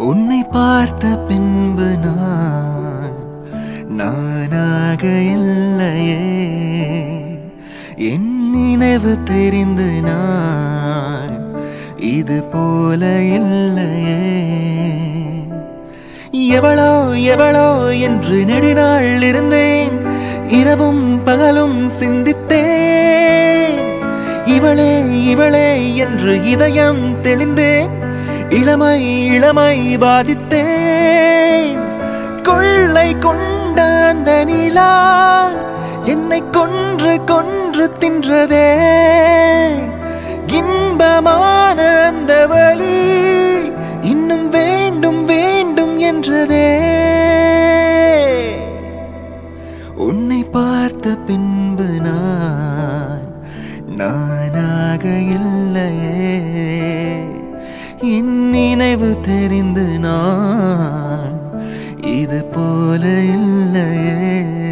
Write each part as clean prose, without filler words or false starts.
உன்னை பார்த்த பின்பு நான் நானாக இல்லையே. என் நினைவு தெரிந்து நான் இது போல இல்லையே. எவளோ எவளோ என்று நெடுநாள் இருந்தேன், இரவும் பகலும் சிந்தித்தேன். இவளே இவளே என்று இதயம் தெளிந்தேன், இளமை இளமை பாதித்தேன். கொள்ளை கொண்ட அந்த நிலா என்னை கொன்று கொன்று தின்றதே. இன்பமான அந்த வலி இன்னும் வேண்டும் வேண்டும் என்றதே. உன்னை பார்த்த பின்பு நான் நானாக இல்லையே. என் நினைவு தெரிந்து நான் இது போல இல்லையே.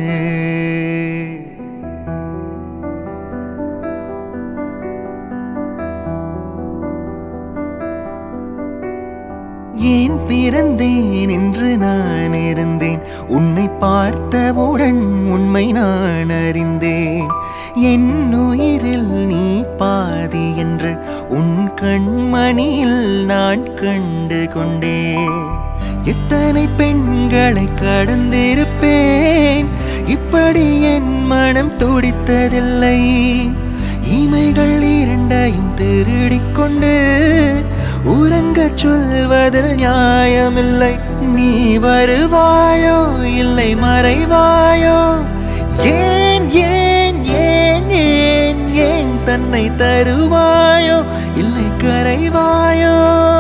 ஏன் பிறந்தேன் என்று நான் இருந்தேன், உன்னை பார்த்தவுடன் உண்மை நான் அறிந்தேன். என் உயிரில் நீ பாதி என்று உன் கண்மணியில் நான் கண்டு கொண்டேன். எத்தனை பெண்களை கடந்திருப்பேன், இப்படி என் மனம் துடித்ததில்லை. இமைகள் இரண்டையும் திருடிக்கொண்டு உறங்க சொல்வதில் நியாயமில்லை. நீ வருவாயோ இல்லை மறைவாயோ, ஏன் ஏன் ஏன் ஏன் ஏன் தன்னை தருவாயோ இல்லை கரைவாயோ.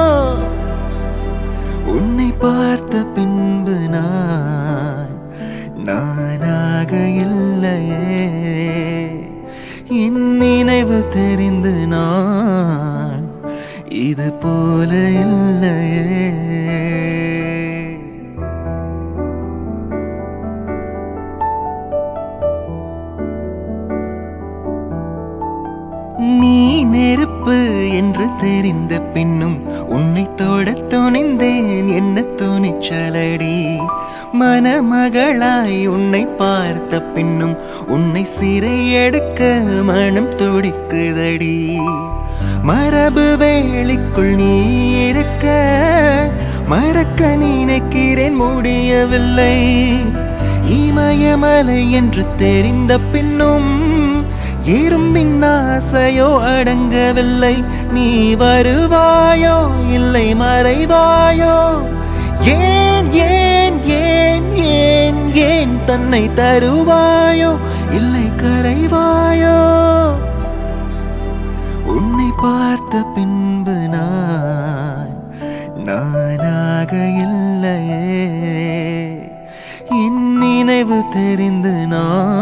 உன்னை பார்த்த பின்பு நான் நானாக இல்லையே. என் நினைவு தெரிந்து நான் இது போல இல்லையே. நீ நெருப்பு என்று தெரிந்த பின்னும் உன்னை தொட துணிந்தேன், என்ன துணிச்சலடி. மணமகளாய் உன்னை பார்த்த பின்னும் உன்னை சிறை எடுக்க மனம் துடிக்குதடி. மரபு வேலிக்குள் நீ இருக்க மறக்க நினைக்கிறேன், முடியவில்லை. இமயமலை என்று தெரிந்த பின்னும் எறும்பின் ஆசையோ அடங்கவில்லை. நீ வருவாயோ இல்லை மறைவாயோ, ஏன் ஏன் ஏன் ஏன் ஏன் தன்னை தருவாயோ இல்லை கரைவாயோ. உன்னை பார்த்த பின்பு நான் நானாக இல்லையே. என் நினைவு தெரிந்து நான்